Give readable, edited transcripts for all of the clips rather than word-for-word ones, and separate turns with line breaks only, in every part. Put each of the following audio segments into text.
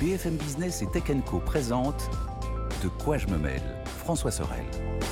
BFM Business et Tech & Co présente De quoi je me mêle, François Sorel.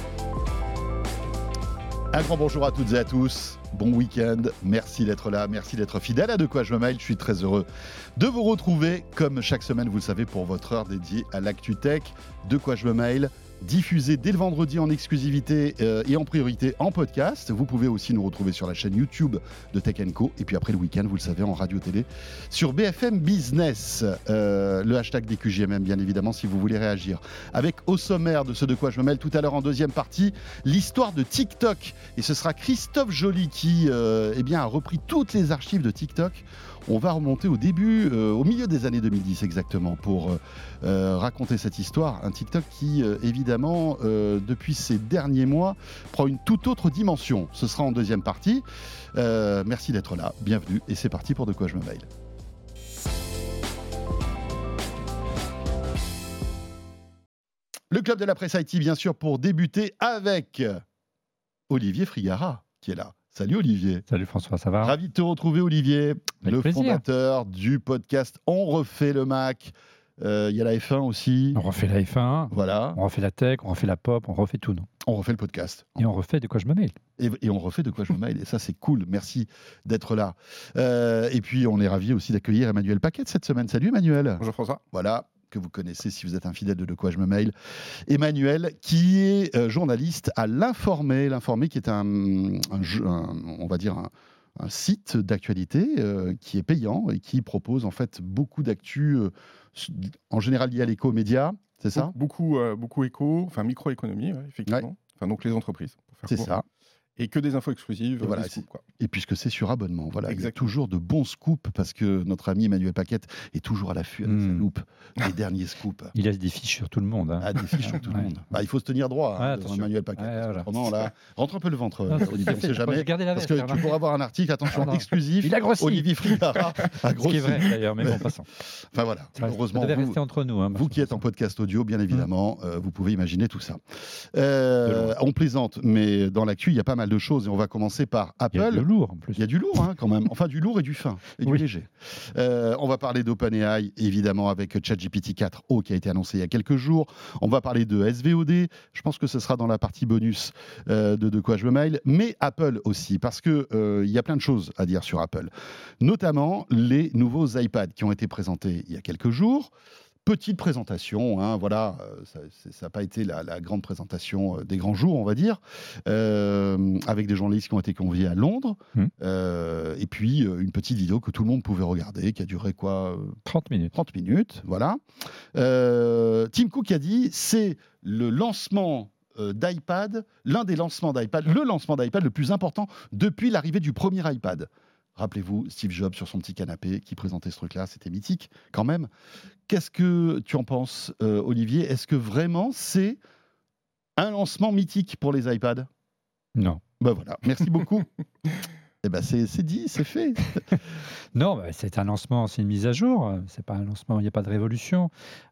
Un grand bonjour à toutes et à tous, bon week-end, merci d'être là, merci d'être fidèle à De quoi je me mêle, je suis très heureux de vous retrouver comme chaque semaine, vous le savez, pour votre heure dédiée à l'actu tech. De quoi je me mêle, diffusé dès le vendredi en exclusivité et en priorité en podcast. Vous pouvez aussi nous retrouver sur la chaîne YouTube de Tech & Co. Et puis après le week-end, vous le savez, en radio-télé sur BFM Business. Le hashtag DQJMM, bien évidemment, si vous voulez réagir. Avec au sommaire de ce De quoi je me mêle tout à l'heure en deuxième partie, l'histoire de TikTok. Et ce sera Christophe Joly qui a repris toutes les archives de TikTok. On va remonter au milieu des années 2010 exactement, pour raconter cette histoire. Un TikTok qui, évidemment, depuis ces derniers mois, prend une toute autre dimension. Ce sera en deuxième partie. Merci d'être là, bienvenue, et c'est parti pour De quoi je me mêle. Le club de la presse IT, bien sûr, pour débuter avec Olivier Frigara, qui est là. Salut Olivier.
Salut François, ça va ?
Ravi de te retrouver Olivier,
Avec
le
plaisir.
fondateur du podcast On refait le Mac. Il y a la F1 aussi.
On refait la F1,
Voilà,
on refait la tech, on refait la pop, on refait tout, non ?
on refait le podcast.
Et on refait De quoi je me mêle.
Et on refait De quoi je me mêle. Et ça, c'est cool. Merci d'être là. Et puis, on est ravi aussi d'accueillir Emmanuel Paquette cette semaine. Salut Emmanuel.
Bonjour François.
Voilà, que vous connaissez si vous êtes un fidèle de quoi je me mêle. Emmanuel, qui est journaliste à l'Informé. L'Informé qui est un site d'actualité qui est payant et qui propose en fait beaucoup d'actu, en général liées à l'éco-média, c'est ça ?
Beaucoup éco, enfin microéconomie, ouais, effectivement.
Ouais.
Enfin, donc les entreprises, pour faire
C'est
court.
ça.
Et que des infos exclusives,
Et voilà,
des scoops, quoi.
Et puisque c'est sur abonnement, voilà, il y a
Exactement.
toujours de bons scoops parce que notre ami Emmanuel Paquette est toujours à l'affût avec sa loupe des derniers scoops.
Il laisse des fiches sur tout le monde.
Ah, des fiches sur tout le
Ouais.
monde. Bah, il faut se tenir droit,
Ouais,
devant
attention.
Emmanuel Paquette.
Ouais, voilà.
Pendant, là, rentre un peu le ventre,
Ah,
Olivier, on ne sait
J'ai
jamais.
gardé la
Parce
veste,
que tu
hein.
pourras avoir un article, attention,
Ah, non.
exclusif.
Il a grossi.
Olivier Frigara a grossi.
Ce qui est vrai d'ailleurs, mais bon, passons.
Enfin voilà, heureusement,
ça devait
vous,
rester entre nous. Hein,
vous qui êtes en podcast audio, bien évidemment, vous pouvez imaginer tout ça. On plaisante, mais dans l'actu, il y a pas mal de choses et on va commencer par
Il y a
Apple.
de lourd en plus.
Il y a du lourd quand même, enfin du lourd et du fin, et du
Oui.
léger. On va parler d'OpenAI, évidemment, avec ChatGPT 4o qui a été annoncé il y a quelques jours. On va parler de SVOD, je pense que ce sera dans la partie bonus de quoi je me mêle, mais Apple aussi, parce qu'il y a plein de choses à dire sur Apple, notamment les nouveaux iPads qui ont été présentés il y a quelques jours. Petite présentation, voilà, ça n'a pas été la grande présentation des grands jours, on va dire, avec des journalistes qui ont été conviés à Londres, et puis une petite vidéo que tout le monde pouvait regarder, qui a duré
30 minutes.
30 minutes, voilà. Tim Cook a dit, c'est le lancement d'iPad, l'un des lancements d'iPad, le lancement d'iPad le plus important depuis l'arrivée du premier iPad. Rappelez-vous, Steve Jobs sur son petit canapé qui présentait ce truc-là, c'était mythique quand même. Qu'est-ce que tu en penses, Olivier ? Est-ce que vraiment c'est un lancement mythique pour les iPads ?
Non.
Ben voilà, merci beaucoup. Eh ben c'est dit, c'est fait.
Non, c'est un lancement, c'est une mise à jour. C'est pas un lancement, il n'y a pas de révolution.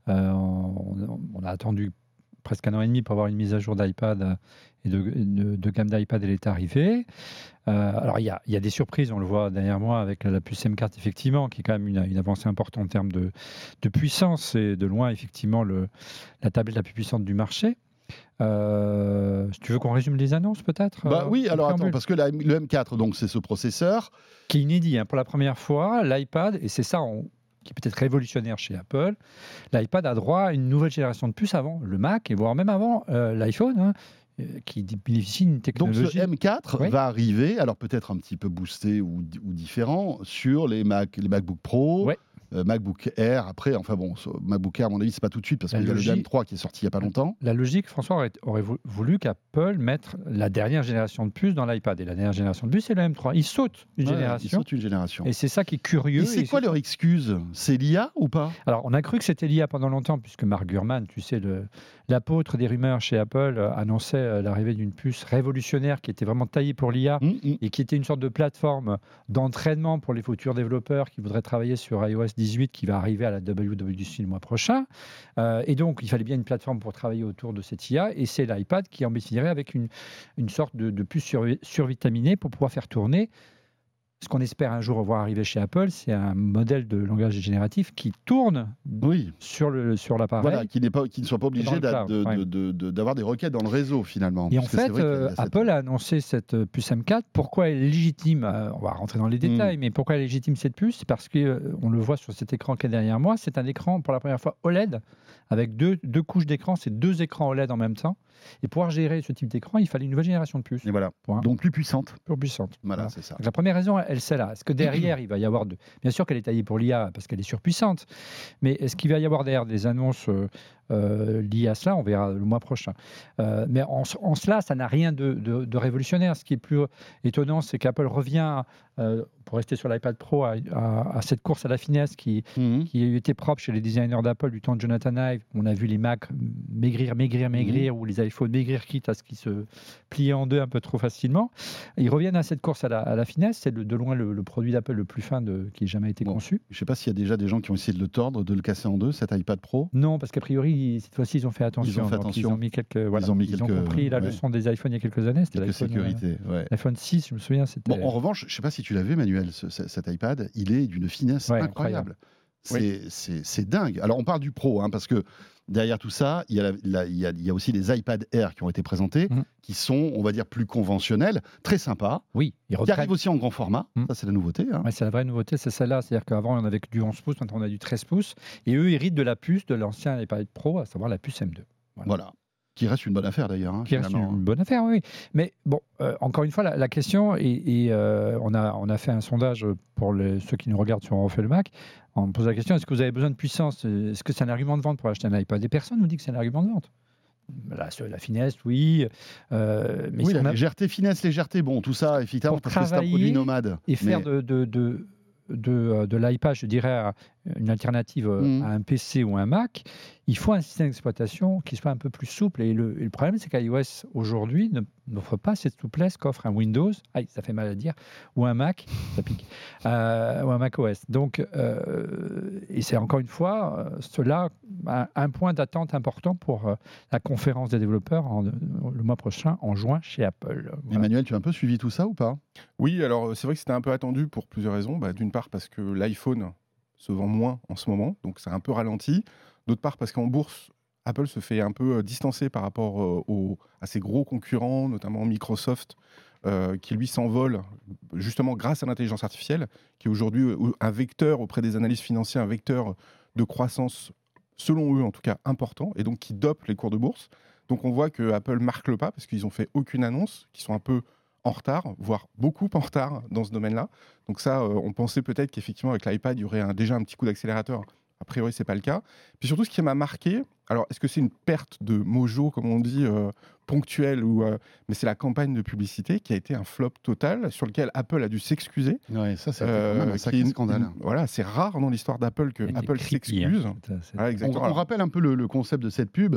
On a attendu presque 1 an et demi pour avoir une mise à jour d'iPad et de gamme d'iPad, elle est arrivée. Alors, il y a des surprises, on le voit derrière moi avec la puce M4, effectivement, qui est quand même une avancée importante en termes de puissance et de loin, effectivement, la tablette la plus puissante du marché. Tu veux qu'on résume les annonces, peut-être ?
Oui, alors attends,
préambule.
parce que le M4, donc c'est ce processeur.
Qui est inédit, pour la première fois, l'iPad, et c'est ça qui est peut-être révolutionnaire chez Apple, l'iPad a droit à une nouvelle génération de puces avant le Mac, et voire même avant l'iPhone, qui bénéficie d'une
Donc
technologie...
ce M4
Oui.
va arriver, alors peut-être un petit peu boosté ou différent, sur les MacBook Pro,
Ouais.
MacBook Air, après, enfin bon, MacBook Air, à mon avis, c'est pas tout de suite, parce
La
qu'il y a le
logique-
M3 qui est sorti il y a pas longtemps.
La logique, François, aurait voulu qu'Apple mette la dernière génération de puces dans l'iPad. Et la dernière génération de puces, c'est le M3. Il saute une
Ouais,
génération.
il saute une génération.
Et c'est ça qui est curieux.
Et c'est quoi leur excuse ? C'est l'IA ou pas ?
Alors, on a cru que c'était l'IA pendant longtemps, puisque Mark Gurman, tu sais, l'apôtre des rumeurs chez Apple, annonçait l'arrivée d'une puce révolutionnaire qui était vraiment taillée pour l'IA et qui était une sorte de plateforme d'entraînement pour les futurs développeurs qui voudraient travailler sur iOS 18 qui va arriver à la WWDC le mois prochain. Et donc, il fallait bien une plateforme pour travailler autour de cette IA, et c'est l'iPad qui en bénéficierait avec une sorte de puce survitaminée pour pouvoir faire tourner ce qu'on espère un jour voir arriver chez Apple, c'est un modèle de langage génératif qui tourne sur l'appareil.
Voilà, qui ne soit pas obligé d'avoir des requêtes dans le réseau finalement.
Et en fait, Apple a annoncé cette puce M4. Pourquoi elle est légitime ? On va rentrer dans les détails, mais pourquoi elle est légitime cette puce ? C'est parce qu'on le voit sur cet écran qui est derrière moi. C'est un écran pour la première fois OLED avec deux couches d'écran. C'est 2 écrans OLED en même temps. Et pour pouvoir gérer ce type d'écran, il fallait une nouvelle génération de puces.
Et voilà. Donc plus puissante.
Plus puissante.
Voilà, c'est ça.
Donc la première raison, elle c'est là. Est-ce que derrière, il va y avoir bien sûr qu'elle est taillée pour l'IA parce qu'elle est surpuissante, mais est-ce qu'il va y avoir derrière des annonces liées à cela ? On verra le mois prochain. Mais en cela, ça n'a rien de révolutionnaire. Ce qui est plus étonnant, c'est qu'Apple revient, pour rester sur l'iPad Pro, à cette course à la finesse qui était propre chez les designers d'Apple du temps de Jonathan Ive. On a vu les Mac maigrir, ou les iPhones maigrir, quitte à ce qu'ils se plient en deux un peu trop facilement. Ils reviennent à cette course à la finesse. C'est de loin le produit d'Apple le plus fin qui ait jamais été conçu.
Je ne sais pas s'il y a déjà des gens qui ont essayé de le tordre, de le casser en deux, cet iPad Pro.
Non, parce qu'a priori, cette fois-ci, ils ont fait attention. Ils ont mis quelques. Ils ont compris la leçon des iPhones il y a quelques années. C'était
sécurité.
L'iPhone 6, je me souviens.
Bon, en revanche, je ne sais pas si tu l'as vu, Manuel, cet iPad, il est d'une finesse incroyable. C'est dingue. Alors, on parle du Pro, parce que derrière tout ça, il y a aussi les iPad Air qui ont été présentés, qui sont, on va dire, plus conventionnels, très sympas, qui arrivent aussi en grand format. Ça, c'est la nouveauté.
C'est la vraie nouveauté, c'est celle-là. C'est-à-dire qu'avant, on avait que du 11 pouces, maintenant, on a du 13 pouces. Et eux héritent de la puce de l'ancien iPad Pro, à savoir la puce M2.
Voilà. Qui reste une bonne affaire d'ailleurs.
Qui reste une bonne affaire, oui. Mais bon, encore une fois, la question, et on a fait un sondage pour ceux qui nous regardent sur On refait le Mac. On pose la question, est-ce que vous avez besoin de puissance ? Est-ce que c'est un argument de vente pour acheter un iPad ? Des personnes nous disent que c'est un argument de vente. La finesse, oui. Mais
oui, la légèreté, finesse, légèreté, bon, tout ça, effectivement, parce que c'est un produit nomade.
Et faire de l'iPad, je dirais, une alternative à un PC ou un Mac, il faut un système d'exploitation qui soit un peu plus souple. Et le problème, c'est qu'iOS, aujourd'hui, n'offre pas cette souplesse qu'offre un Windows, ça fait mal à dire, ou un Mac, ça pique, ou un macOS. Donc, et c'est encore une fois, cela un point d'attente important pour la conférence des développeurs le mois prochain, en juin, chez Apple.
Voilà. Emmanuel, tu as un peu suivi tout ça ou pas ?
Oui, alors c'est vrai que c'était un peu attendu pour plusieurs raisons. D'une part, parce que l'iPhone se vend moins en ce moment, donc c'est un peu ralenti. D'autre part, parce qu'en bourse, Apple se fait un peu distancer par rapport à ses gros concurrents, notamment Microsoft, qui lui s'envole justement grâce à l'intelligence artificielle, qui est aujourd'hui un vecteur auprès des analystes financiers, un vecteur de croissance, selon eux en tout cas, important, et donc qui dope les cours de bourse. Donc on voit que Apple marque le pas, parce qu'ils n'ont fait aucune annonce, qu'ils sont un peu en retard, voire beaucoup en retard dans ce domaine-là. Donc ça, on pensait peut-être qu'effectivement avec l'iPad, il y aurait déjà un petit coup d'accélérateur. A priori, ce n'est pas le cas. Puis surtout, ce qui m'a marqué, alors est-ce que c'est une perte de mojo, comme on dit, ponctuelle, mais c'est la campagne de publicité qui a été un flop total, sur lequel Apple a dû s'excuser.
Oui, ça, c'est quand même un sacré scandale.
Voilà, c'est rare dans l'histoire d'Apple que Apple s'excuse.
Voilà, on rappelle un peu le concept de cette pub.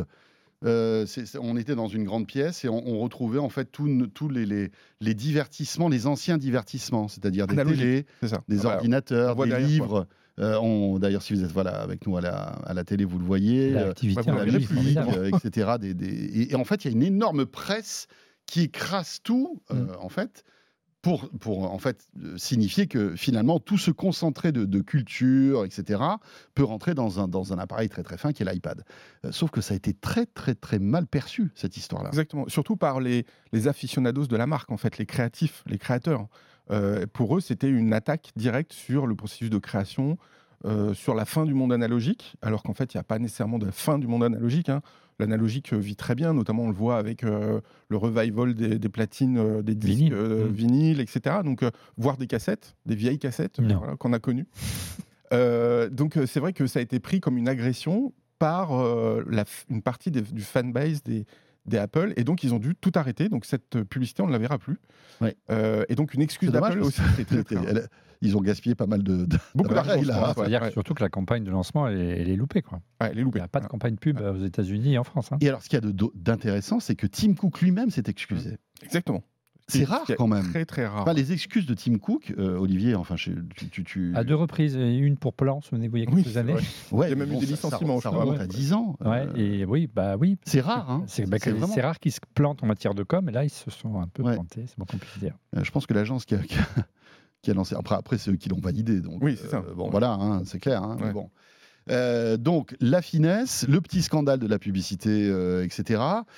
On était dans une grande pièce et on retrouvait en fait tous les divertissements, les anciens divertissements, c'est-à-dire des télés, des ordinateurs, des livres. D'ailleurs, si vous êtes avec nous à la télé, vous le voyez, la musique, etc. Et en fait, il y a une énorme presse qui écrase tout, en fait. Pour en fait signifier que finalement tout ce concentré de culture, etc., peut rentrer dans un appareil très très fin qui est l'iPad. Sauf que ça a été très très très mal perçu, cette histoire-là.
Exactement, surtout par les aficionados de la marque, en fait, les créatifs, les créateurs. Pour eux, c'était une attaque directe sur le processus de création, sur la fin du monde analogique, alors qu'en fait, il n'y a pas nécessairement de fin du monde analogique. L'analogique vit très bien, notamment on le voit avec le revival des platines, des disques vinyles, etc. Donc, voire des cassettes, des vieilles cassettes qu'on a connues. Donc, c'est vrai que ça a été pris comme une agression par une partie du fanbase des Apple, et donc ils ont dû tout arrêter. Donc, cette publicité, on ne la verra plus. Ouais. Et donc, une excuse d'Apple aussi.
Ils ont gaspillé pas mal
beaucoup d'argent.
C'est-à-dire surtout que la campagne de lancement, elle est loupée. Quoi.
Ouais, elle est loupée.
Il n'y a pas de campagne pub aux États-Unis et en France.
Et alors, ce qu'il y a d'intéressant, c'est que Tim Cook lui-même s'est excusé.
Exactement.
C'est rare quand même.
Très très rare.
Enfin, les excuses de Tim Cook, Olivier, enfin,
à 2 reprises, une pour Plan, souvenez-vous, il y a quelques années.
Ouais,
il y a même eu des licenciements.
Ça remonte à 10 ans.
Et oui.
C'est rare.
C'est rare qu'ils se plantent en matière de com, et là, ils se sont un peu plantés, c'est bon qu'on puisse dire.
Je pense que l'agence qui a lancé. Après c'est eux qui l'ont validé. Donc,
Oui, c'est ça.
Bon, voilà, hein, c'est clair. Hein, mais
Ouais.
bon. Donc la finesse, le petit scandale de la publicité, etc.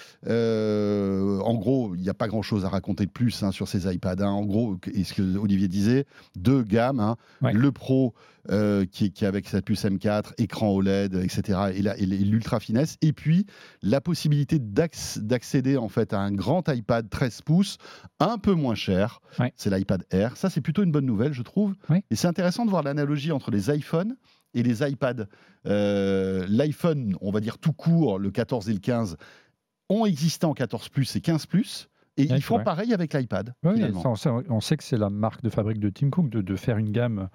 En gros, il n'y a pas grand-chose à raconter de plus hein, sur ces iPads. Hein. En gros, et ce que Olivier disait, deux gammes, hein,
Ouais.
le Pro qui est avec sa puce M4, écran OLED, etc. Et l'ultra finesse, et puis la possibilité d'accéder en fait à un grand iPad 13 pouces, un peu moins cher.
Ouais.
C'est l'iPad Air. Ça, c'est plutôt une bonne nouvelle, je trouve.
Ouais.
Et c'est intéressant de voir l'analogie entre les iPhones et les iPads. L'iPhone, on va dire tout court, le 14 et le 15, ont existé en 14 Plus et 15 Plus, et
Ouais,
ils
c'est
font
vrai.
pareil avec l'iPad.
Oui,
finalement.
on sait que c'est la marque de fabrique de Tim Cook de faire une gamme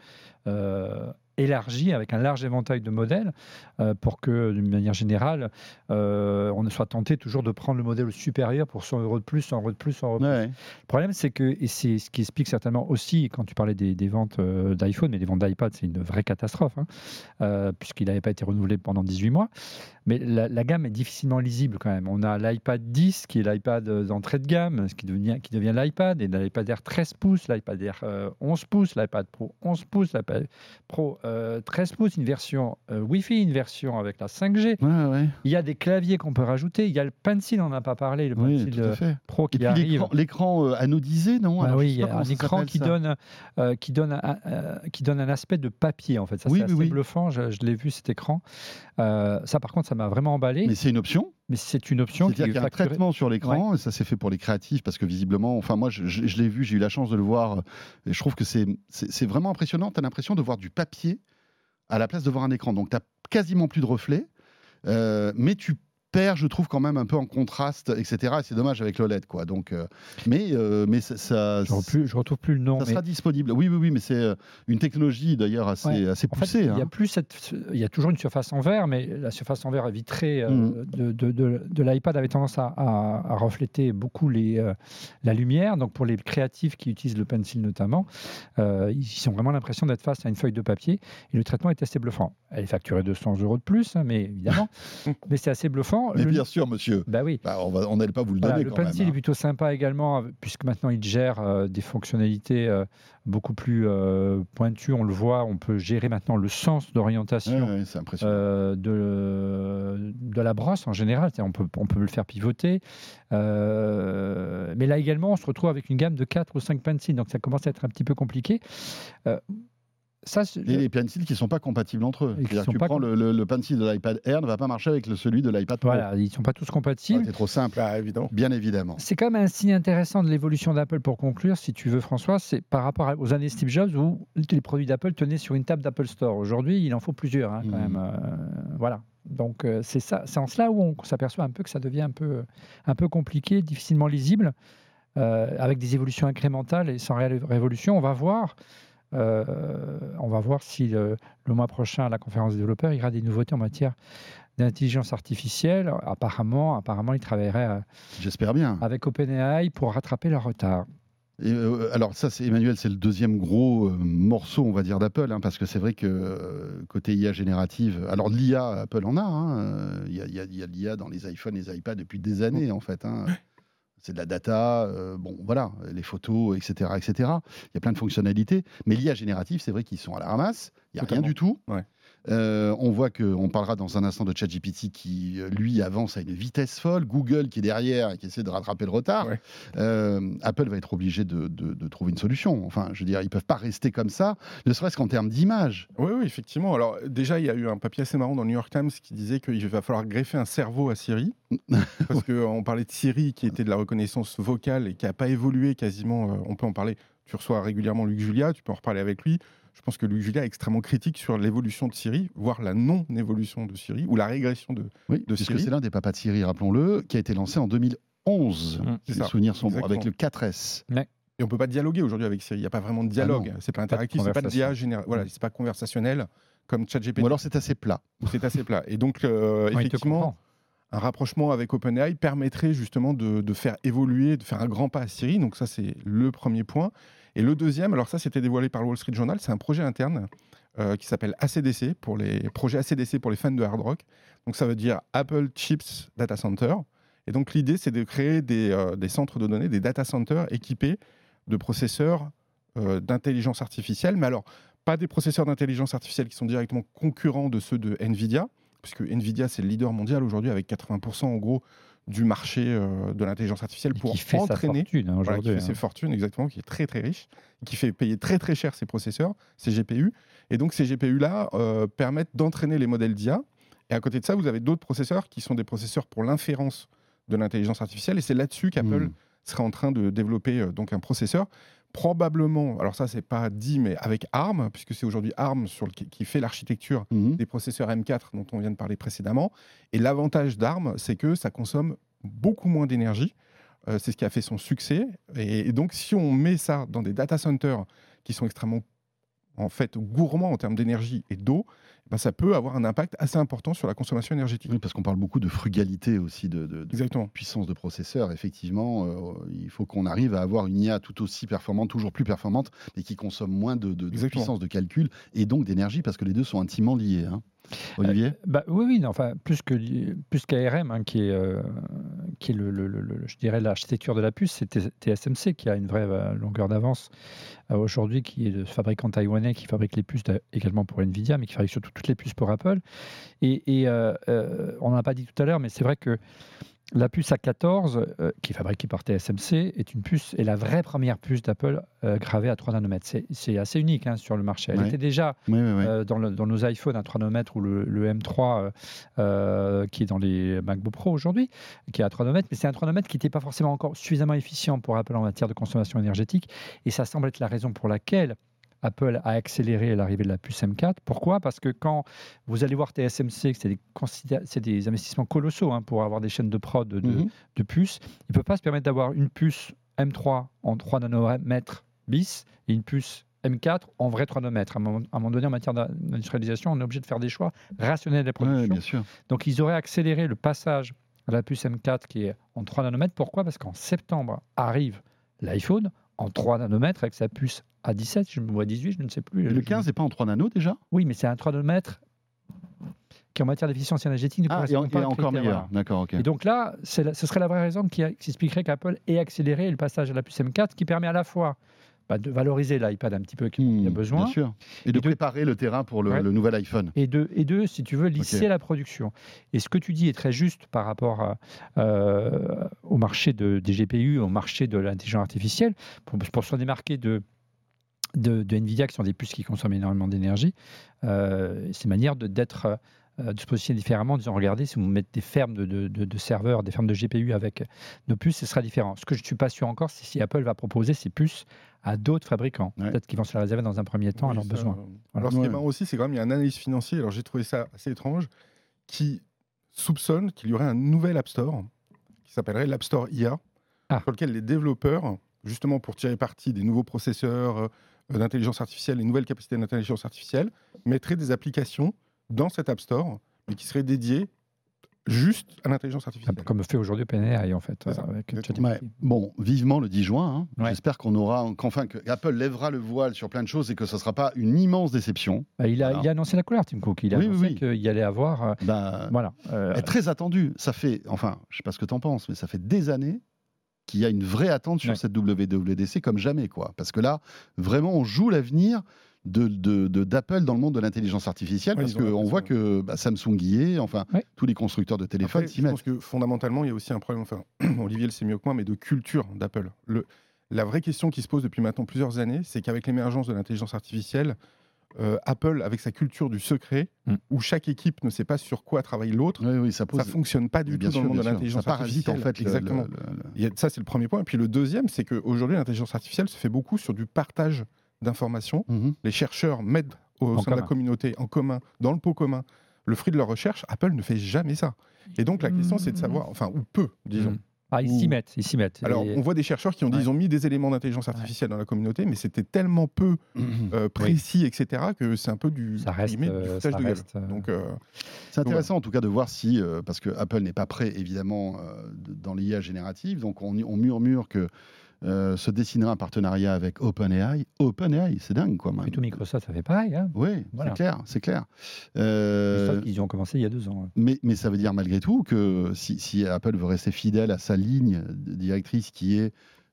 élargie avec un large éventail de modèles pour que, d'une manière générale, on ne soit tenté toujours de prendre le modèle supérieur pour 100 € de plus, 100 € de plus, 100 € de plus.
Ouais.
Le problème, c'est que, et c'est ce qui explique certainement aussi, quand tu parlais des ventes d'iPhone, mais des ventes d'iPad, c'est une vraie catastrophe, hein, puisqu'il n'avait pas été renouvelé pendant 18 mois. Mais la gamme est difficilement lisible quand même. On a l'iPad 10, qui est l'iPad d'entrée de gamme, qui devient l'iPad, et l'iPad Air 13 pouces, l'iPad Air 11 pouces, l'iPad Pro 11 pouces, l'iPad Pro 13 pouces, une version Wi-Fi, une version avec la 5G.
Ouais.
Il y a des claviers qu'on peut rajouter. Il y a le Pencil, on n'en a pas parlé, le
Oui,
Pencil
tout à fait.
Pro
Et
qui
puis
arrive.
l'écran anodisé, non?
Ah
Alors, je
oui,
sais
il y
pas
a
comment
un
ça
écran
s'appelle,
qui donne un aspect de papier, en fait. Ça,
Oui,
c'est
oui,
assez
oui.
bluffant. Je l'ai vu, cet écran. Ça, par contre, ça m'a vraiment emballé.
Mais c'est une option.
Mais c'est une option qui
C'est-à-dire
est
qu'il y a un
facturée.
traitement sur l'écran, et ça s'est fait pour les créatifs, parce que visiblement, enfin moi je l'ai vu, j'ai eu la chance de le voir, et je trouve que c'est vraiment impressionnant. Tu as l'impression de voir du papier à la place de voir un écran. Donc tu n'as quasiment plus de reflets, mais tu perds, je trouve, quand même un peu en contraste, etc. Et c'est dommage avec l'OLED, quoi. Donc, mais ça
Je retrouve plus le nom.
ça
mais
sera disponible. Oui, mais c'est une technologie d'ailleurs assez
en fait,
poussée.
il y a
hein.
plus il y a toujours une surface en verre, mais la surface en verre vitrée
Mhm.
de l'iPad avait tendance à refléter beaucoup la lumière. Donc pour les créatifs qui utilisent le Pencil notamment, ils ont vraiment l'impression d'être face à une feuille de papier. Et le traitement est assez bluffant. Elle est facturée 200 € de plus, hein, mais évidemment, mais c'est assez bluffant.
Mais bien sûr, monsieur.
Bah oui.
Bah, on n'allait pas vous le
Voilà,
donner
le
quand
Pencil
même.
est plutôt sympa également, puisque maintenant il gère des fonctionnalités beaucoup plus pointues. On le voit, on peut gérer maintenant le sens d'orientation
Ouais, c'est impressionnant.
de la brosse en général. C'est-à-dire, on peut le faire pivoter. Mais là également, on se retrouve avec une gamme de 4 ou 5 pencils, donc ça commence à être un petit peu compliqué.
Et les pencils qui ne sont pas compatibles entre eux.
Et qui
C'est-à-dire
sont
que tu
pas
prends le pencil de l'iPad Air ne va pas marcher avec celui de l'iPad Pro.
Voilà, ils ne sont pas tous compatibles.
C'est trop simple.
Bah, évidemment.
Bien évidemment.
C'est quand même un signe intéressant de l'évolution d'Apple pour conclure, si tu veux François, c'est par rapport aux années Steve Jobs où les produits d'Apple tenaient sur une table d'Apple Store. Aujourd'hui, il en faut plusieurs quand même. Voilà. Donc c'est ça, c'est en cela où on s'aperçoit un peu que ça devient un peu compliqué, difficilement lisible, avec des évolutions incrémentales et sans réelle révolution. On va voir si le mois prochain à la conférence des développeurs, il y aura des nouveautés en matière d'intelligence artificielle. Apparemment, il travaillerait
J'espère bien.
avec OpenAI pour rattraper leur retard.
Et, alors ça, Emmanuel, c'est le deuxième gros morceau, on va dire, d'Apple, hein, parce que c'est vrai que côté IA générative, alors l'IA, Apple en a. Hein, il y a l'IA dans les iPhones, les iPads depuis des années, en fait. Hein. C'est de la data, bon voilà, les photos, etc., etc. Il y a plein de fonctionnalités, mais l'IA générative, c'est vrai qu'ils sont à la ramasse. Il n'y a rien du tout.
Ouais.
On voit qu'on parlera dans un instant de ChatGPT qui, lui, avance à une vitesse folle. Google qui est derrière et qui essaie de rattraper le retard.
Ouais.
Apple va être obligé de trouver une solution. Enfin, je veux dire, ils ne peuvent pas rester comme ça, ne serait-ce qu'en termes d'image.
Oui, effectivement. Alors déjà, il y a eu un papier assez marrant dans le New York Times qui disait qu'il va falloir greffer un cerveau à Siri. Parce qu'on parlait de Siri qui était de la reconnaissance vocale et qui n'a pas évolué quasiment. On peut en parler. Tu reçois régulièrement Luc Julia, tu peux en reparler avec lui. Je pense que Luc Julia est extrêmement critique sur l'évolution de Siri, voire la non-évolution de Siri, ou la régression de
puisque
Siri.
c'est l'un des papas de Siri, rappelons-le, qui a été lancé en 2011.
C'est
Si
ça.
les souvenirs sont bons,
Exactement.
avec le 4S.
Et on ne peut pas dialoguer aujourd'hui avec Siri. Il n'y a pas vraiment de dialogue.
non.
C'est pas interactif, c'est pas de
conversation.
d'IA générale. Voilà, c'est pas conversationnel comme ChatGPT.
Ou alors c'est assez plat.
C'est assez plat. Et donc,
Ouais, il te
effectivement,
comprend.
un rapprochement avec OpenAI permettrait justement de faire évoluer, de faire un grand pas à Siri. Donc ça, c'est le premier point. Et le deuxième, alors ça, c'était dévoilé par le Wall Street Journal, c'est un projet interne qui s'appelle ACDC, pour les projets ACDC pour les fans de hard rock. Donc ça veut dire Apple Chips Data Center. Et donc l'idée, c'est de créer des centres de données, des data centers équipés de processeurs d'intelligence artificielle, mais alors pas des processeurs d'intelligence artificielle qui sont directement concurrents de ceux de Nvidia, puisque Nvidia c'est le leader mondial aujourd'hui avec 80% en gros du marché de l'intelligence artificielle pour
qui fait
entraîner,
sa fortune
voilà, qui
aujourd'hui.
fait ses fortunes exactement, qui est très très riche, qui fait payer très très cher ses processeurs, ses GPU, et donc ces GPU là permettent d'entraîner les modèles d'IA. Et à côté de ça, vous avez d'autres processeurs qui sont des processeurs pour l'inférence de l'intelligence artificielle, et c'est là-dessus qu'Apple sera en train de développer donc un processeur. Probablement, alors ça c'est pas dit, mais avec ARM, puisque c'est aujourd'hui ARM qui fait l'architecture des processeurs M4 dont on vient de parler précédemment. Et l'avantage d'ARM, c'est que ça consomme beaucoup moins d'énergie. C'est ce qui a fait son succès. Et donc si on met ça dans des data centers qui sont extrêmement en fait gourmands en termes d'énergie et d'eau, ben, ça peut avoir un impact assez important sur la consommation énergétique.
Oui, parce qu'on parle beaucoup de frugalité aussi, de
Exactement.
puissance de processeur. Effectivement, il faut qu'on arrive à avoir une IA tout aussi performante, toujours plus performante, mais qui consomme moins de puissance de calcul et donc d'énergie, parce que les deux sont intimement liés. Hein. Olivier
Oui, non, enfin, plus qu'ARM, hein, qui est je dirais l'architecture de la puce, c'est TSMC qui a une vraie longueur d'avance aujourd'hui, qui est le fabricant taïwanais qui fabrique les puces également pour Nvidia, mais qui fabrique surtout toutes les puces pour Apple. Et on n'a pas dit tout à l'heure, mais c'est vrai que la puce A14, qui est fabriquée par TSMC, est la vraie première puce d'Apple gravée à 3 nanomètres. C'est assez unique sur le marché. Elle était déjà dans nos iPhones à 3 nanomètres, ou le M3 qui est dans les MacBook Pro aujourd'hui, qui est à 3 nanomètres, mais c'est un 3 nanomètres qui n'était pas forcément encore suffisamment efficient pour Apple en matière de consommation énergétique. Et ça semble être la raison pour laquelle Apple a accéléré l'arrivée de la puce M4. Pourquoi ? Parce que quand vous allez voir TSMC, c'est des investissements colossaux pour avoir des chaînes de prod de puces. Ils ne peuvent pas se permettre d'avoir une puce M3 en 3 nanomètres bis et une puce M4 en vrai 3 nanomètres. À un moment donné, en matière d'industrialisation, on est obligé de faire des choix rationnels de production.
Bien sûr.
Donc, ils auraient accéléré le passage à la puce M4 qui est en 3 nanomètres. Pourquoi ? Parce qu'en septembre arrive l'iPhone en 3 nanomètres avec sa puce A17, je me vois 18, je ne sais plus.
Et le 15 n'est pas en 3 nanos déjà ?
Oui, mais c'est un 3 nanomètres qui, en matière d'efficience énergétique, ne correspond pas au
encore meilleur. D'accord, ok.
Et donc là, ce serait la vraie raison qui expliquerait qu'Apple ait accéléré le passage à la puce M4, qui permet à la fois de valoriser l'iPad un petit peu qu'il y a besoin.
Bien sûr. Et de préparer le terrain pour le nouvel iPhone.
Et de, si tu veux, lisser la production. Et ce que tu dis est très juste par rapport au marché des GPU, au marché de l'intelligence artificielle. Pour se démarquer de Nvidia, qui sont des puces qui consomment énormément d'énergie, c'est une manière de se positionner différemment, en disant regardez, si vous mettez des fermes de serveurs, des fermes de GPU avec nos puces, ce sera différent. Ce que je ne suis pas sûr encore, c'est si Apple va proposer ces puces à d'autres fabricants. Peut-être qu'ils vont se la réserver dans un premier temps à leurs besoins.
Alors, ce qui est marrant aussi, c'est quand même, il y a un analyse financier, alors j'ai trouvé ça assez étrange, qui soupçonne qu'il y aurait un nouvel App Store, qui s'appellerait l'App Store IA, sur lequel les développeurs, justement pour tirer parti des nouveaux processeurs d'intelligence artificielle, les nouvelles capacités d'intelligence artificielle, mettraient des applications dans cet App Store, mais qui seraient dédiées juste à l'intelligence artificielle.
Comme fait aujourd'hui OpenAI, en fait. Avec
Bon, vivement le 10 juin. J'espère qu'enfin Apple lèvera le voile sur plein de choses et que ce ne sera pas une immense déception.
Il a annoncé la couleur, Tim Cook. Il a annoncé qu'il allait avoir...
très attendu. Ça fait, je ne sais pas ce que tu en penses, mais ça fait des années qu'il y a une vraie attente sur cette WWDC comme jamais, quoi. Parce que là, vraiment, on joue l'avenir d'Apple dans le monde de l'intelligence artificielle, parce qu'on voit que Samsung y est, tous les constructeurs de téléphones s'y mettent.
Je pense que fondamentalement, il y a aussi un problème, Olivier le sait mieux que moi, mais de culture d'Apple. La vraie question qui se pose depuis maintenant plusieurs années, c'est qu'avec l'émergence de l'intelligence artificielle, Apple, avec sa culture du secret, où chaque équipe ne sait pas sur quoi travaille l'autre, ça fonctionne pas du tout dans le monde de l'intelligence artificielle.
Ça parasite, en fait.
Exactement. Ça, c'est le premier point. Et puis le deuxième, c'est qu'aujourd'hui, l'intelligence artificielle se fait beaucoup sur du partage d'informations. Les chercheurs mettent au sein de la communauté en commun, dans le pot commun, le fruit de leur recherche. Apple ne fait jamais ça. Et donc la question, c'est de savoir, ou peu, disons.
Ils s'y mettent.
Alors, on voit des chercheurs qui ont dit ils ont mis des éléments d'intelligence artificielle dans la communauté, mais c'était tellement peu précis, etc., que c'est un peu du foutage de gueule. Donc,
c'est intéressant en tout cas de voir si, parce que Apple n'est pas prêt évidemment dans l'IA générative, donc on murmure que se dessinerait un partenariat avec OpenAI. OpenAI, c'est dingue, quoi.
Et tout Microsoft, ça fait pareil.
Oui, c'est clair.
Sauf qu'ils ont commencé il y a 2 ans.
Mais ça veut dire malgré tout que si Apple veut rester fidèle à sa ligne directrice qui est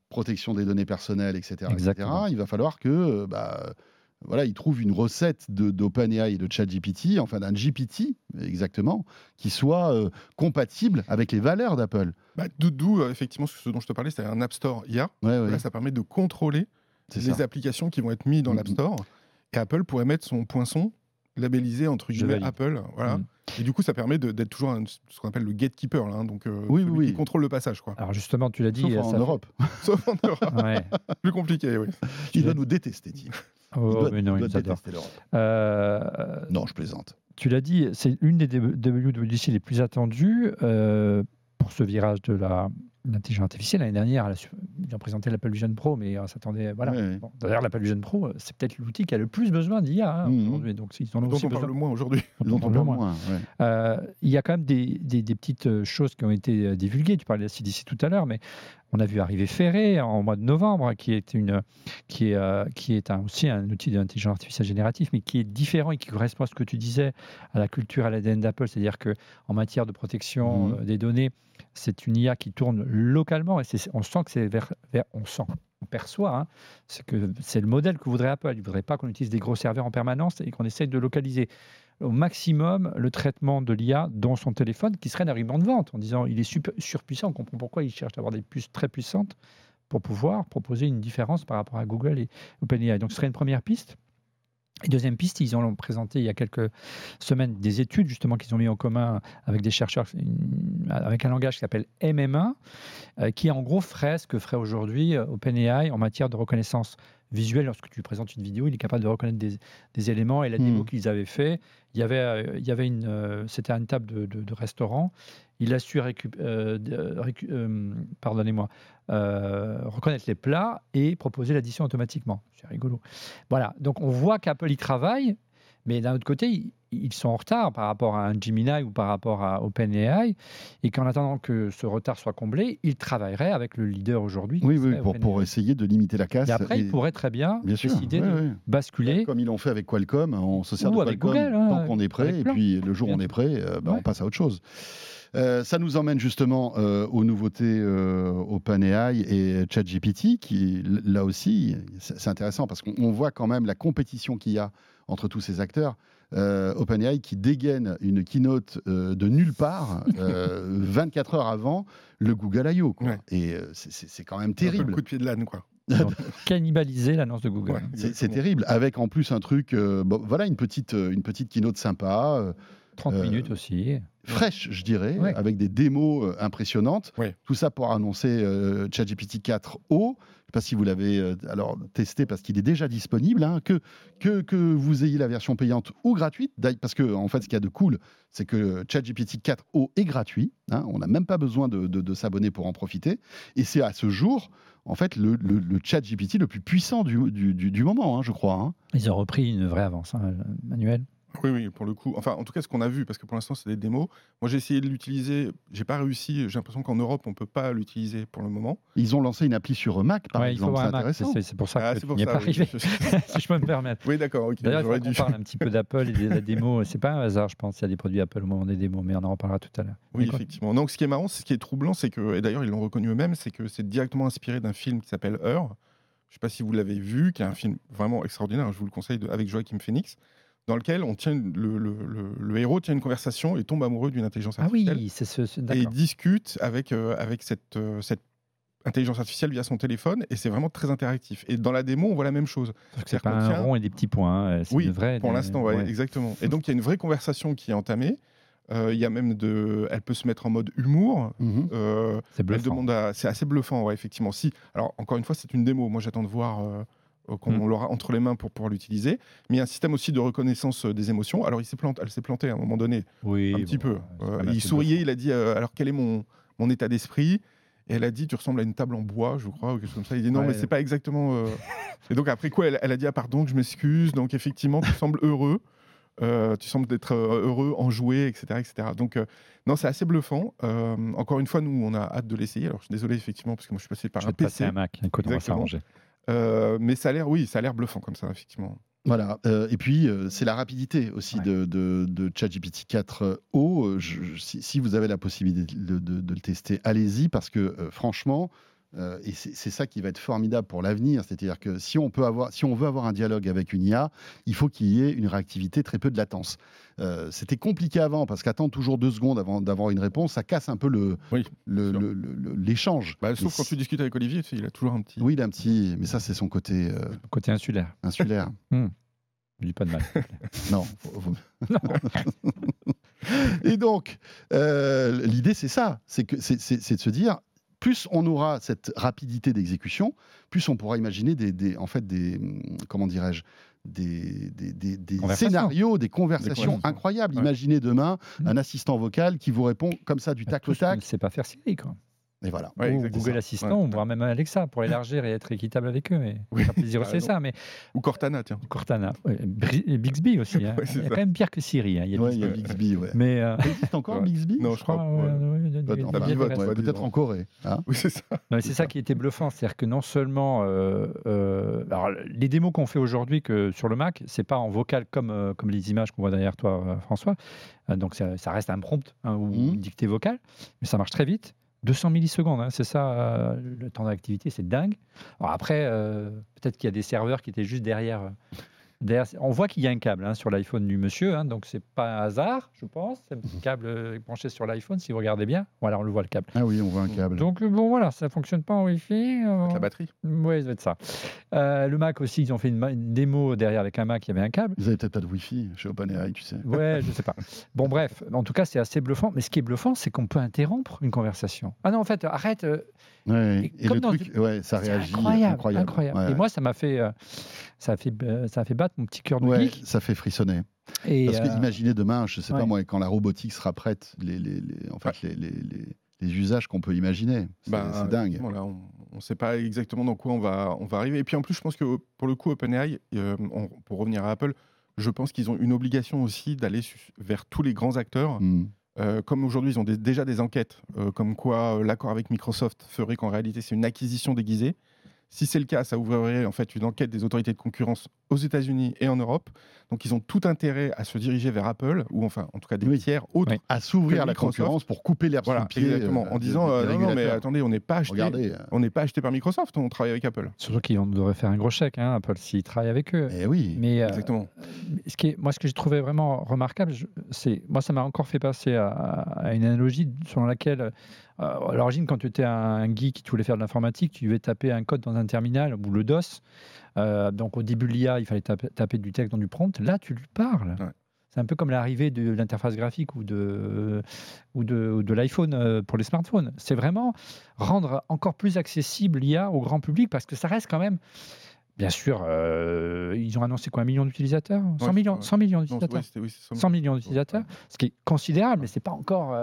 protection des données personnelles, etc.,
Exactement.
il va falloir que voilà, ils trouvent une recette d'OpenAI et de ChatGPT, enfin d'un GPT exactement, qui soit compatible avec les valeurs d'Apple.
D'où effectivement ce dont je te parlais, c'est un App Store IA.
Ouais.
Là, ça permet de contrôler les applications qui vont être mises dans l'App Store. Et Apple pourrait mettre son poinçon labellisé entre guillemets Apple. Voilà. Et du coup, ça permet d'être toujours ce qu'on appelle le gatekeeper, là, hein, donc celui qui contrôle le passage. Quoi.
Alors justement, tu l'as dit.
Sauf en Europe.
Sauf en Europe.
Ouais.
Plus compliqué, oui.
Il doit nous détester, Tim.
Mais non, il
détester l'Europe. Non, je plaisante.
Tu l'as dit, c'est une des WWDC les plus attendues pour ce virage de l'intelligence artificielle. L'année dernière, ils ont présenté l'Apple Vision Pro, mais on s'attendait. Voilà.
Oui.
Bon, d'ailleurs, l'Apple Vision Pro, c'est peut-être l'outil qui a le plus besoin d'IA aujourd'hui. Donc, ils en ont
dont
aussi
on parle
besoin.
moins aujourd'hui.
Dont on parle moins.
Il y a quand même des petites choses qui ont été divulguées. Tu parlais de la CDC tout à l'heure, mais on a vu arriver Ferré en mois de novembre, qui est aussi un outil d'intelligence artificielle générative, mais qui est différent et qui correspond à ce que tu disais, à la culture, à l'ADN d'Apple. C'est-à-dire qu'en matière de protection des données, c'est une IA qui tourne localement et on sent que c'est on perçoit, c'est le modèle que voudrait Apple. Il ne voudrait pas qu'on utilise des gros serveurs en permanence et qu'on essaye de localiser au maximum le traitement de l'IA dans son téléphone, qui serait un argument de vente, en disant il est surpuissant. On comprend pourquoi il cherche à avoir des puces très puissantes pour pouvoir proposer une différence par rapport à Google et OpenAI. Donc ce serait une première piste. Et deuxième piste, ils ont présenté il y a quelques semaines des études justement qu'ils ont mis en commun avec des chercheurs avec un langage qui s'appelle MM1, qui en gros ferait ce que ferait aujourd'hui OpenAI en matière de reconnaissance visuelle. Lorsque tu lui présentes une vidéo, il est capable de reconnaître des éléments. Et la démo qu'ils avaient fait, c'était une table de restaurant. Il a su reconnaître les plats et proposer l'addition automatiquement. C'est rigolo. Voilà, donc on voit qu'Apple y travaille, mais d'un autre côté, ils sont en retard par rapport à un Gemini ou par rapport à OpenAI, et qu'en attendant que ce retard soit comblé, ils travailleraient avec le leader aujourd'hui.
Pour essayer de limiter la casse.
Et après, ils pourraient très bien décider de basculer.
Comme ils l'ont fait avec Qualcomm, on se sert de Qualcomm
Google,
tant qu'on est prêt, et puis le jour où on est prêt, on passe à autre chose. Ça nous emmène justement aux nouveautés OpenAI et ChatGPT, qui là aussi, c'est intéressant parce qu'on voit quand même la compétition qu'il y a entre tous ces acteurs. OpenAI qui dégaine une keynote de nulle part 24 heures avant le Google I.O. Et c'est quand même terrible.
Un peu le coup de pied de l'âne, quoi.
Cannibaliser l'annonce de Google.
C'est terrible, avec en plus un truc, une petite keynote sympa.
30 minutes aussi.
Fraîche, je dirais, avec des démos impressionnantes. Tout ça pour annoncer ChatGPT 4o. Je ne sais pas si vous l'avez testé parce qu'il est déjà disponible, que vous ayez la version payante ou gratuite. Parce que en fait, ce qu'il y a de cool, c'est que ChatGPT 4o est gratuit. On n'a même pas besoin de s'abonner pour en profiter. Et c'est à ce jour, en fait, le ChatGPT le plus puissant du moment, je crois.
Ils ont repris une vraie avance, Manuel.
Oui, pour le coup. Enfin, en tout cas, ce qu'on a vu, parce que pour l'instant, c'est des démos. Moi, j'ai essayé de l'utiliser. J'ai pas réussi. J'ai l'impression qu'en Europe, on peut pas l'utiliser pour le moment.
Ils ont lancé une appli sur Mac, par exemple. C'est intéressant.
C'est pour ça que tu n'y es pas arrivé, si je peux me permettre.
Oui, d'accord. Okay.
D'ailleurs, on parle un petit peu d'Apple et de la démo. C'est pas un hasard, je pense. Il y a des produits Apple au moment des démos, mais on en reparlera tout à l'heure.
Oui, effectivement. Donc, ce qui est marrant, ce qui est troublant, c'est que, et d'ailleurs, ils l'ont reconnu eux-mêmes, c'est que c'est directement inspiré d'un film qui s'appelle Her. Je sais pas si vous l'avez vu, qui est un film vraiment extraordinaire. Je vous le conseille, avec Joaquin Phoenix, dans lequel le héros tient une conversation et tombe amoureux d'une intelligence artificielle.
Ah oui, c'est
et il discute avec cette intelligence artificielle via son téléphone, et c'est vraiment très interactif. Et dans la démo, on voit la même chose.
C'est pas un rond et des petits points.
Oui, pour l'instant, exactement. Et donc, il y a une vraie conversation qui est entamée. Il y a même elle peut se mettre en mode humour.
C'est bluffant.
C'est assez bluffant, effectivement. Alors, encore une fois, c'est une démo. Moi, j'attends de voir qu'on l'aura entre les mains pour pouvoir l'utiliser. Mais il y a un système aussi de reconnaissance des émotions. Alors, elle s'est plantée à un moment donné, un petit peu. Il souriait, il a dit alors, quel est mon état d'esprit ? Et elle a dit, tu ressembles à une table en bois, je crois, ou quelque chose comme ça. Il dit, non, mais c'est pas exactement... Et donc, après quoi, elle a dit, pardon, je m'excuse. Donc, effectivement, tu sembles heureux. Tu sembles être heureux, enjoué, etc. Donc, non, c'est assez bluffant. Encore une fois, nous, on a hâte de l'essayer. Alors, je suis désolé, effectivement, parce que moi, je suis passé par un PC.
Passer un Mac, écoute, on va s'arranger.
Mais ça a l'air bluffant comme ça, effectivement.
Voilà, et puis c'est la rapidité aussi de ChatGPT 4o. Si vous avez la possibilité de le tester, allez-y, parce que franchement, Et c'est ça qui va être formidable pour l'avenir. C'est-à-dire que si on veut avoir un dialogue avec une IA, il faut qu'il y ait une réactivité, très peu de latence. C'était compliqué avant, parce qu'attendre toujours 2 secondes avant d'avoir une réponse, ça casse un peu l'échange.
Sauf quand tu discutes avec Olivier, il a toujours un petit...
Oui, il a un petit... Mais ça, c'est son côté...
Côté insulaire.
Insulaire.
Je dis pas de mal.
Non. Et donc, l'idée, c'est ça. C'est de se dire... Plus on aura cette rapidité d'exécution, plus on pourra imaginer des scénarios, des conversations incroyables.
Ouais.
Imaginez demain un assistant vocal qui vous répond comme ça du tac au tac.
C'est pas faire Siri, quoi.
Et voilà.
Ouais,
Ou
exactement.
Google Assistant, ou voire même Alexa, pour élargir et être équitable avec eux. Mais
Oui,
faire plaisir
t'as
aussi,
raison.
ça. Mais
Ou Cortana, tiens.
Cortana, et Bixby aussi. Hein.
Ouais, c'est
Il y a
ça.
quand même pire que Siri. Hein. Il y a
Ouais, il y a
Bixby.
Bixby, ouais.
Mais
Ça existe encore
Ouais.
Bixby
Non, je crois.
Peut-être en Corée. Hein.
Oui, c'est ça.
Non, mais c'est ça qui était bluffant, c'est-à-dire que non seulement alors, les démos qu'on fait aujourd'hui que sur le Mac, c'est pas en vocal comme les images qu'on voit derrière toi, François. Donc ça reste un prompt ou une dictée vocale, mais ça marche très vite. 200 millisecondes, hein, c'est ça, le temps d'activité, c'est dingue. Alors après, peut-être qu'il y a des serveurs qui étaient juste derrière. On voit qu'il y a un câble sur l'iPhone du monsieur, donc c'est pas un hasard, je pense. C'est un petit câble branché sur l'iPhone, si vous regardez bien. Voilà, on le voit le câble.
Ah oui, on voit un câble.
Donc bon, voilà, ça fonctionne pas en Wi-Fi.
Avec la batterie.
Oui, ça doit être ça. Le Mac aussi, ils ont fait une démo derrière avec un Mac, il y avait un câble.
Vous avez peut-être pas de Wi-Fi chez OpenAI, tu sais.
Ouais, je sais pas. Bon, bref, en tout cas, c'est assez bluffant. Mais ce qui est bluffant, c'est qu'on peut interrompre une conversation. Ah non, en fait, arrête.
Ouais, et
comme
le
dans
truc, ça
c'est
réagit.
incroyable.
Ouais,
Et moi, ça m'a fait, ça a fait battre mon petit cœur de
ouais,
geek.
ça fait frissonner.
Et,
Parce que imaginez demain, je sais pas
ouais.
moi, quand la robotique sera prête, les usages qu'on peut imaginer. C'est dingue.
Voilà, on ne sait pas exactement dans quoi on va arriver. Et puis en plus, je pense que pour le coup, OpenAI, pour revenir à Apple, je pense qu'ils ont une obligation aussi d'aller vers tous les grands acteurs. Comme aujourd'hui, ils ont déjà des enquêtes, comme quoi l'accord avec Microsoft ferait qu'en réalité, c'est une acquisition déguisée. Si c'est le cas, ça ouvrirait en fait une enquête des autorités de concurrence aux États-Unis et en Europe. Donc, ils ont tout intérêt à se diriger vers Apple, ou enfin, en tout cas, des tiers autres.
Oui.
À s'ouvrir à la
Microsoft.
concurrence pour couper l'herbe sous
Voilà,
le pied.
exactement. En disant non, mais
régulateurs.
attendez, on n'est pas acheté.
Regardez.
On n'est pas acheté par Microsoft, on travaille avec Apple.
surtout qu'ils devraient faire un gros chèque, Apple, s'ils travaillent avec eux.
Eh oui.
Mais
Exactement.
ce que j'ai trouvé vraiment remarquable, moi, ça m'a encore fait passer à une analogie selon laquelle, à l'origine, quand tu étais un geek qui voulait faire de l'informatique, tu devais taper un code dans un terminal ou le DOS. Donc, au début de l'IA, il fallait taper du texte dans du prompt. Là, tu lui parles.
Ouais.
C'est un peu comme l'arrivée de l'interface graphique ou de l'iPhone pour les smartphones. C'est vraiment rendre encore plus accessible l'IA au grand public parce que ça reste quand même. Bien sûr, ils ont annoncé quoi, 1 million d'utilisateurs 100 millions, 100 millions d'utilisateurs. 100 millions d'utilisateurs, ce qui est considérable, mais ce n'est pas encore.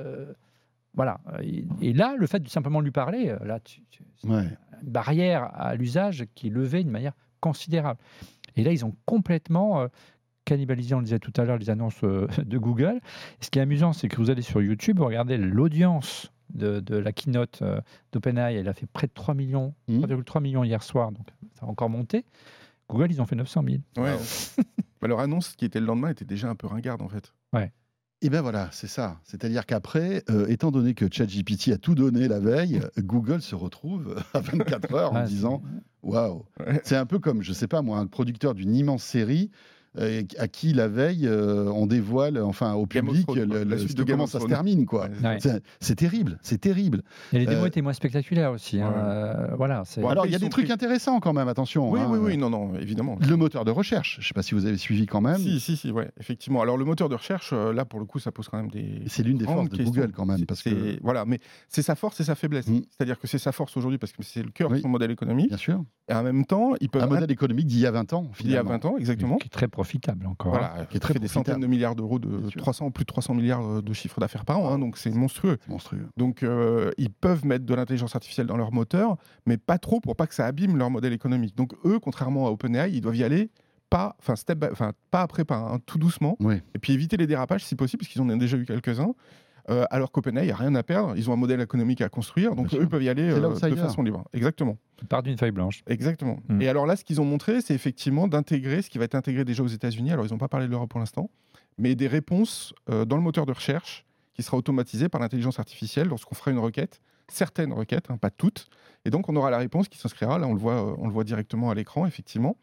Voilà. Et là, le fait de simplement lui parler, là, c'est une barrière à l'usage qui est levée d'une manière considérable. Et là, ils ont complètement cannibalisé, on le disait tout à l'heure, les annonces de Google. Et ce qui est amusant, c'est que vous allez sur YouTube, vous regardez l'audience de la keynote d'OpenAI, elle a fait près de 3 millions, 3,3 millions hier soir, donc ça a encore monté. Google, ils ont fait 900 000.
Ouais. Leur annonce qui était le lendemain était déjà un peu ringarde, en fait.
Ouais.
Et bien voilà, c'est ça. C'est-à-dire qu'après, étant donné que ChatGPT a tout donné la veille, Google se retrouve à 24 heures en disant « Waouh !» C'est un peu comme, je ne sais pas moi, un producteur d'une immense série à qui la veille on dévoile au public comment ça se termine, quoi.
Ouais.
C'est terrible, c'est terrible.
Et les démos étaient moins spectaculaires aussi. Voilà,
Bon, alors il y a des trucs intéressants quand même, attention.
Oui, non, évidemment.
Le moteur de recherche, je ne sais pas si vous avez suivi quand même.
Si, ouais, effectivement. Alors le moteur de recherche, là pour le coup, ça pose quand même
C'est l'une des forces de Google quand même, parce que
voilà, mais c'est sa force et sa faiblesse. C'est-à-dire que c'est sa force aujourd'hui parce que c'est le cœur de son modèle économique.
Bien sûr.
Et en même temps, ils peuvent
un modèle économique d'il y a 20 ans.
Il y a 20 ans, exactement.
Qui est très profitable encore.
Voilà,
qui est très
fait des centaines de milliards d'euros, plus de 300 milliards de chiffre d'affaires par an, donc c'est monstrueux. Donc ils peuvent mettre de l'intelligence artificielle dans leur moteur, mais pas trop pour pas que ça abîme leur modèle économique. Donc eux, contrairement à OpenAI, ils doivent y aller pas après pas, tout doucement, et puis éviter les dérapages si possible, parce qu'ils en ont déjà eu quelques-uns. Alors qu'OpenAI n'a rien à perdre, ils ont un modèle économique à construire, donc eux peuvent y aller de façon libre. Exactement.
Ils partent d'une feuille blanche.
Exactement. Et alors là, ce qu'ils ont montré, c'est effectivement d'intégrer ce qui va être intégré déjà aux États-Unis. Alors ils n'ont pas parlé de l'Europe pour l'instant, mais des réponses dans le moteur de recherche qui sera automatisé par l'intelligence artificielle lorsqu'on fera une requête. certaines requêtes, pas toutes. Et donc, on aura la réponse qui s'inscrira. Là, on le voit directement à l'écran, effectivement.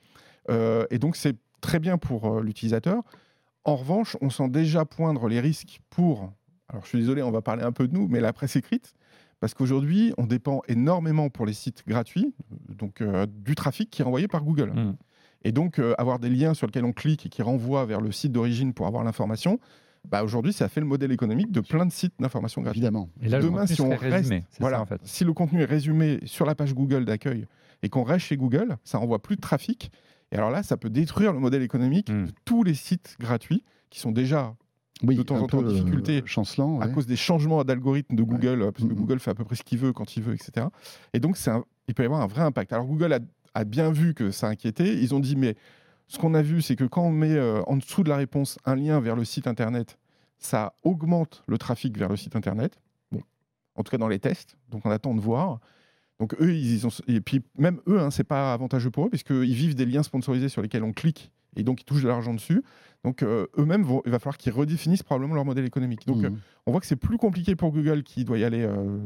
Et donc, c'est très bien pour l'utilisateur. En revanche, on sent déjà poindre les risques pour... Alors, je suis désolé, on va parler un peu de nous, mais la presse écrite. Parce qu'aujourd'hui, on dépend énormément pour les sites gratuits, donc du trafic qui est renvoyé par Google. Et donc, avoir des liens sur lesquels on clique et qui renvoient vers le site d'origine pour avoir l'information, aujourd'hui, ça fait le modèle économique de plein de sites d'information gratuite.
Évidemment.
Et là,
Demain, si on
résumé,
voilà,
ça, en fait.
si le contenu est résumé sur la page Google d'accueil et qu'on reste chez Google, ça renvoie plus de trafic. Et alors là, ça peut détruire le modèle économique de tous les sites gratuits qui sont déjà de temps en temps en difficulté
chancelant,
à cause des changements d'algorithmes de Google, parce que Google fait à peu près ce qu'il veut quand il veut, etc. Et donc, il peut y avoir un vrai impact. Alors, Google a bien vu que ça inquiétait. Ils ont dit, mais ce qu'on a vu, c'est que quand on met en dessous de la réponse un lien vers le site Internet, ça augmente le trafic vers le site Internet. Bon, en tout cas, dans les tests. Donc, on attend de voir. Donc, eux, et puis même eux, c'est pas avantageux pour eux, puisqu'ils vivent des liens sponsorisés sur lesquels on clique et donc ils touchent de l'argent dessus. Donc eux-mêmes, il va falloir qu'ils redéfinissent probablement leur modèle économique. Donc on voit que c'est plus compliqué pour Google qui doit y aller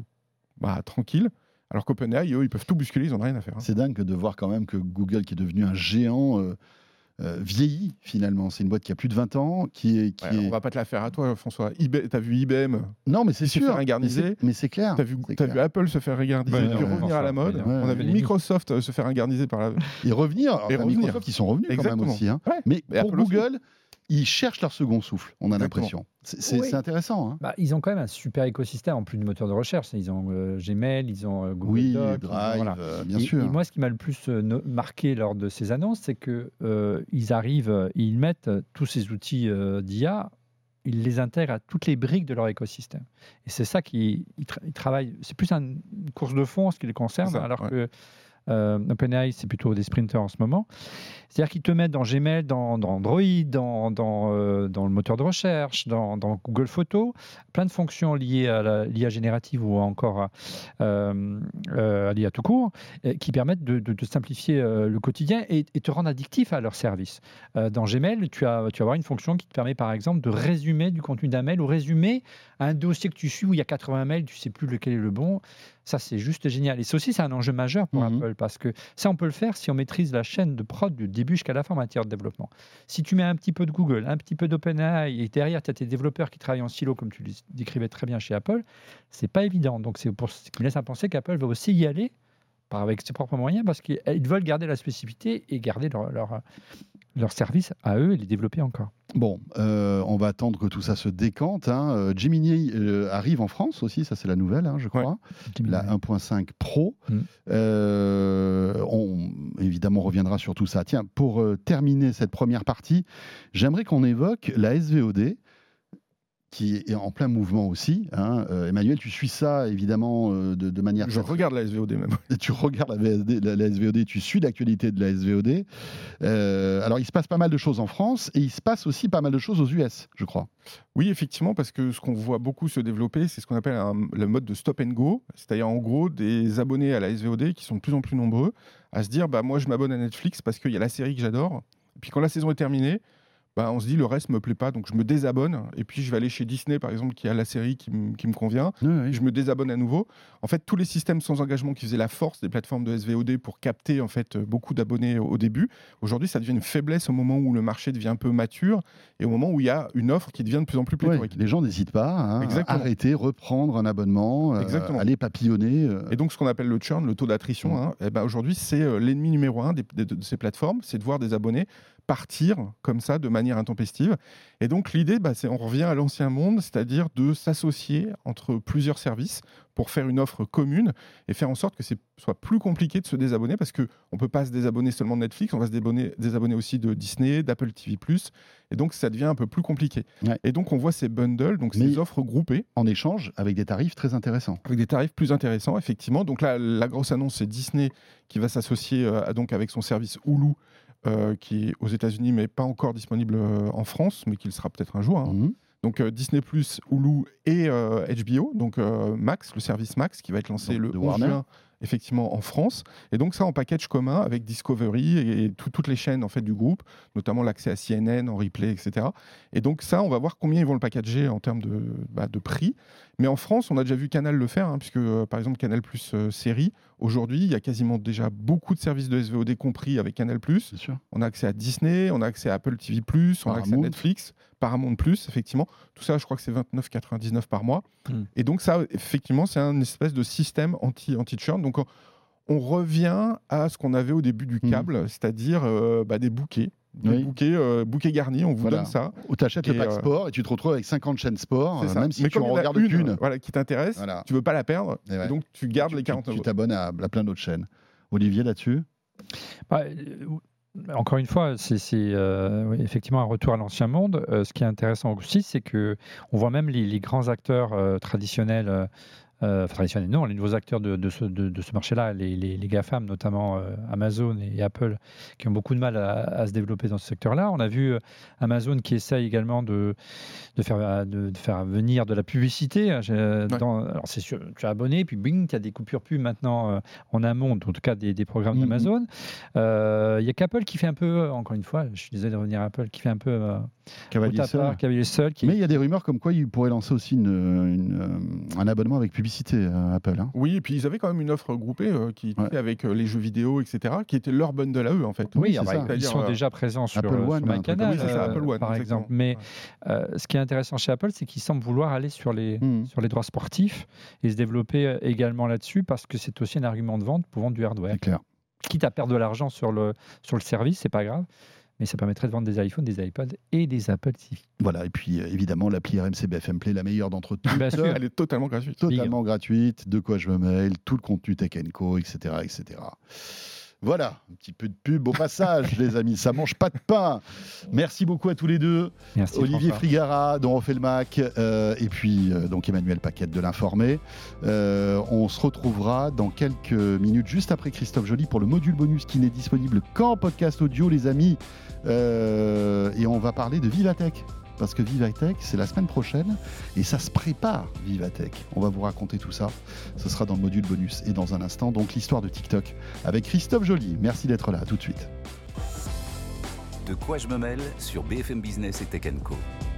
tranquille, alors qu'OpenAI, eux, ils peuvent tout bousculer, ils n'ont rien à faire.
C'est dingue de voir quand même que Google, qui est devenu un géant, vieillit finalement. C'est une boîte qui a plus de 20 ans.
On va pas te la faire à toi, François. T'as vu IBM
Non, mais c'est sûr.
Se faire ingarniser.
Mais c'est clair.
T'as vu Apple se faire ingarniser, puis revenir à la mode. On avait Microsoft se faire ingarniser par la...
Et revenir. Microsoft, ils sont revenus quand même aussi. Mais pour
Apple
Google... Ils cherchent leur second souffle, on a l'impression. C'est intéressant.
Ils ont quand même un super écosystème en plus de moteur de recherche. Ils ont Gmail, ils ont Google Docs,
Drive, bien sûr.
Et moi, ce qui m'a le plus marqué lors de ces annonces, c'est qu'ils arrivent, ils mettent tous ces outils d'IA, ils les intègrent à toutes les briques de leur écosystème. Et c'est ça qu'ils travaillent. C'est plus une course de fond en ce qui les concerne, alors que OpenAI, c'est plutôt des sprinters en ce moment. C'est-à-dire qu'ils te mettent dans Gmail, dans Android, dans le moteur de recherche, dans Google Photos, plein de fonctions liées à l'IA générative ou encore à l'IA tout court, qui permettent de simplifier le quotidien et te rendre addictif à leur service. Dans Gmail, tu vas avoir une fonction qui te permet par exemple de résumer du contenu d'un mail ou résumer un dossier que tu suis où il y a 80 mails, tu ne sais plus lequel est le bon. Ça, c'est juste génial. Et ça aussi, c'est un enjeu majeur pour Apple, parce que ça, on peut le faire si on maîtrise la chaîne de prod du début jusqu'à la fin en matière de développement. Si tu mets un petit peu de Google, un petit peu d'OpenAI, et derrière, tu as tes développeurs qui travaillent en silo, comme tu le décrivais très bien chez Apple, c'est pas évident. Donc, c'est pour ce qui me laisse à penser qu'Apple va aussi y aller avec ses propres moyens, parce qu'ils veulent garder la spécificité et garder leur service à eux et les développer encore.
Bon, on va attendre que tout ça se décante. Gemini arrive en France aussi, ça c'est la nouvelle, je crois. La 1.5 Pro. Évidemment, on reviendra sur tout ça. Tiens, pour terminer cette première partie, j'aimerais qu'on évoque la SVOD, qui est en plein mouvement aussi. Emmanuel, tu suis ça évidemment de manière...
Je regarde la SVOD même.
Tu regardes la SVOD, tu suis l'actualité de la SVOD. Alors, il se passe pas mal de choses en France et il se passe aussi pas mal de choses aux US, je crois.
Oui, effectivement, parce que ce qu'on voit beaucoup se développer, c'est ce qu'on appelle le mode de stop and go. C'est-à-dire, en gros, des abonnés à la SVOD qui sont de plus en plus nombreux à se dire, moi, je m'abonne à Netflix parce qu'il y a la série que j'adore. Et puis, quand la saison est terminée, on se dit le reste me plaît pas, donc je me désabonne et puis je vais aller chez Disney par exemple qui a la série qui me convient, je me désabonne à nouveau. En fait, tous les systèmes sans engagement qui faisaient la force des plateformes de SVOD pour capter en fait beaucoup d'abonnés au début, aujourd'hui ça devient une faiblesse au moment où le marché devient un peu mature et au moment où il y a une offre qui devient de plus en plus pléthorique.
Les gens n'hésitent pas à arrêter, reprendre un abonnement, aller papillonner.
Et donc ce qu'on appelle le churn, le taux d'attrition, aujourd'hui c'est l'ennemi numéro 1 de ces plateformes, c'est de voir des abonnés partir comme ça de manière intempestive. Et donc l'idée, on revient à l'ancien monde, c'est-à-dire de s'associer entre plusieurs services pour faire une offre commune et faire en sorte que ce soit plus compliqué de se désabonner, parce qu'on ne peut pas se désabonner seulement de Netflix, on va se désabonner aussi de Disney, d'Apple TV+, et donc ça devient un peu plus compliqué. Et donc on voit ces bundles, donc ces offres groupées.
En échange, avec des tarifs très intéressants.
Avec des tarifs plus intéressants, effectivement. Donc là, la grosse annonce, c'est Disney qui va s'associer donc avec son service Hulu, qui est aux États-Unis, mais pas encore disponible en France, mais qui le sera peut-être un jour. Donc Disney+, Hulu et HBO, donc Max, le service Max, qui va être lancé le 11 juin effectivement en France. Et donc ça en package commun avec Discovery et toutes les chaînes en fait du groupe, notamment l'accès à CNN en replay, etc. Et donc ça, on va voir combien ils vont le packager en termes de prix. Mais en France, on a déjà vu Canal le faire, puisque par exemple Canal Plus série, aujourd'hui, il y a quasiment déjà beaucoup de services de SVOD compris avec Canal Plus.
C'est sûr.
On a accès à Disney, on a accès à Apple TV+, on a accès à Netflix, Paramount+, effectivement. Tout ça, je crois que c'est 29,99 par mois. Et donc ça, effectivement, c'est un espèce de système anti-churn. Donc on revient à ce qu'on avait au début du câble, c'est-à-dire des bouquets. Bouquet garni, on vous donne ça.
Ou tu achètes le pack sport et tu te retrouves avec 50 chaînes sport, même si tu en regardes qu'une.
Voilà, qui t'intéresse, tu veux pas la perdre, et donc tu gardes les 40 euros.
Tu t'abonnes à plein d'autres chaînes. Olivier, là-dessus
encore une fois, c'est oui, effectivement un retour à l'ancien monde. Ce qui est intéressant aussi, c'est qu'on voit même les grands acteurs traditionnels. Non, les nouveaux acteurs de ce marché-là, les GAFAM, notamment Amazon et Apple, qui ont beaucoup de mal à se développer dans ce secteur-là. On a vu Amazon qui essaye également de faire venir de la publicité. Alors c'est sûr, tu es abonné, puis bing, tu as des coupures pub maintenant en amont, en tout cas des programmes d'Amazon. Il y a qu'Apple qui fait un peu, encore une fois, je suis désolé de revenir à Apple, qui fait un peu
cavalier seul. Mais il y a des rumeurs comme quoi ils pourraient lancer aussi un abonnement avec publicité. Apple.
Oui, et puis ils avaient quand même une offre groupée qui était avec les jeux vidéo, etc., qui était leur bundle à eux, en fait.
Oui, ils sont déjà présents sur MyCanal,
Apple One,
par exemple. Mais ce qui est intéressant chez Apple, c'est qu'ils semblent vouloir aller sur les droits sportifs et se développer également là-dessus, parce que c'est aussi un argument de vente pour vendre du hardware.
C'est clair.
Quitte à perdre de l'argent sur le service, c'est pas grave. Mais ça permettrait de vendre des iPhones, des iPods et des Apple TV.
Voilà, et puis évidemment, l'appli RMC BFM Play, la meilleure d'entre toutes.
Elle est totalement gratuite.
Totalement gratuite, de quoi je me mêle, tout le contenu Tech & Co, etc., etc. Voilà, un petit peu de pub au passage, les amis, ça mange pas de pain. Merci beaucoup à tous les deux.
Merci,
Olivier
François.
Frigara, dont on fait le Mac, et puis donc Emmanuel Paquette de l'Informé. On se retrouvera dans quelques minutes, juste après Christophe Joly, pour le module bonus qui n'est disponible qu'en podcast audio, les amis. Et on va parler de Vivatech. Parce que Vivatech, c'est la semaine prochaine et ça se prépare, Vivatech. On va vous raconter tout ça. Ce sera dans le module bonus et dans un instant, donc l'histoire de TikTok avec Christophe Joly. Merci d'être là, à tout de suite.
De quoi je me mêle sur BFM Business et Tech & Co.